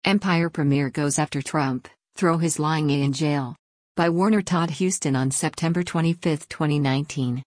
Empire premiere goes after Trump, throw his lying in jail. By Warner Todd Huston on September 25, 2019.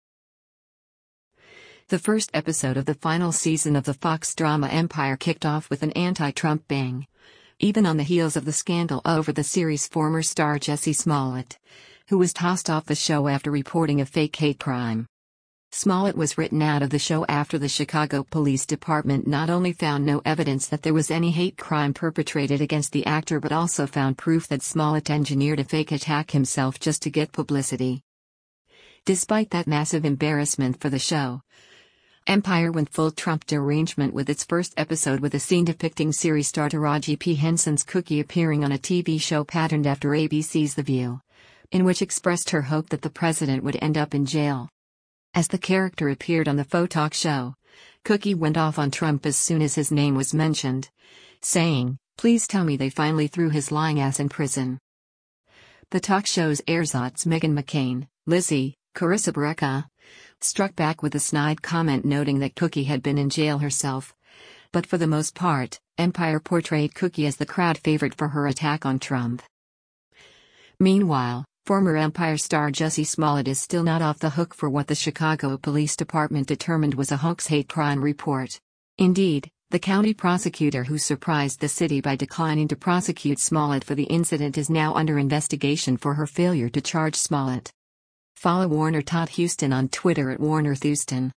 The first episode of the final season of the Fox drama Empire kicked off with an anti-Trump bang. Even on the heels of the scandal over the series' former star Jussie Smollett, who was tossed off the show after reporting a fake hate crime. Smollett was written out of the show after the Chicago Police Department not only found no evidence that there was any hate crime perpetrated against the actor but also found proof that Smollett engineered a fake attack himself just to get publicity. Despite that massive embarrassment for the show, Empire went full Trump derangement with its first episode with a scene depicting series star Taraji P. Henson's Cookie appearing on a TV show patterned after ABC's The View, in which expressed her hope that the president would end up in jail. As the character appeared on the faux talk show, Cookie went off on Trump as soon as his name was mentioned, saying, "Please tell me they finally threw his lying ass in prison." The talk show's ersatz Meghan McCain, Lizzie, Carissa Brecka, struck back with a snide comment noting that Cookie had been in jail herself. But for the most part, Empire portrayed Cookie as the crowd favorite for her attack on Trump. Meanwhile, former Empire star Jussie Smollett is still not off the hook for what the Chicago Police Department determined was a hoax hate crime report. Indeed, the county prosecutor who surprised the city by declining to prosecute Smollett for the incident is now under investigation for her failure to charge Smollett. Follow Warner Todd Huston on Twitter at WarnerThuston.